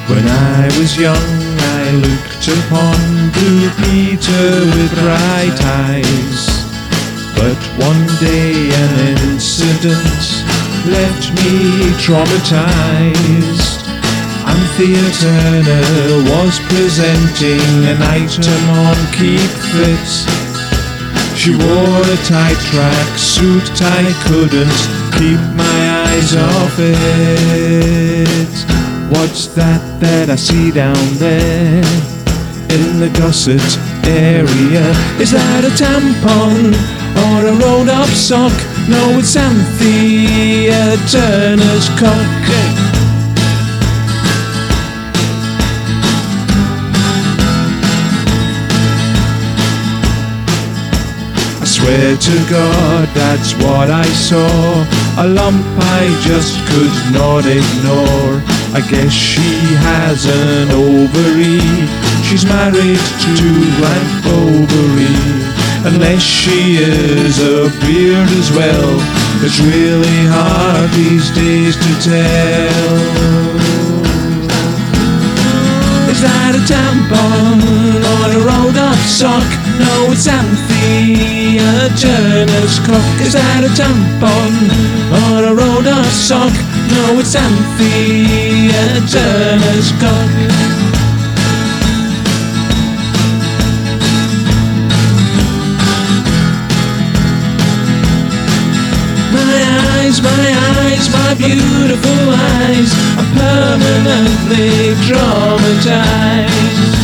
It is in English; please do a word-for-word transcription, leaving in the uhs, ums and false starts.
When I was young, I looked upon Blue Peter with bright eyes. But one day an incident left me traumatized. Anthea Turner was presenting an item on Keep Fit. She wore a tight track suit, I couldn't keep my eyes off it. What's that that I see down there in the gusset area? Is that a tampon or a rolled up sock? No, it's Anthea Turner's cock. I swear to God that's what I saw, a lump I just could not ignore. I guess she has an ovary, she's married to Frank Bovary. Unless she is a beard as well, it's really hard these days to tell. Is that a tampon or a rolled up sock? No, it's Anthea Turner's cock. Is that a tampon or a rolled up sock? No, it's Anthea Turner's cock. My eyes, my eyes, my beautiful eyes, I'm permanently traumatized.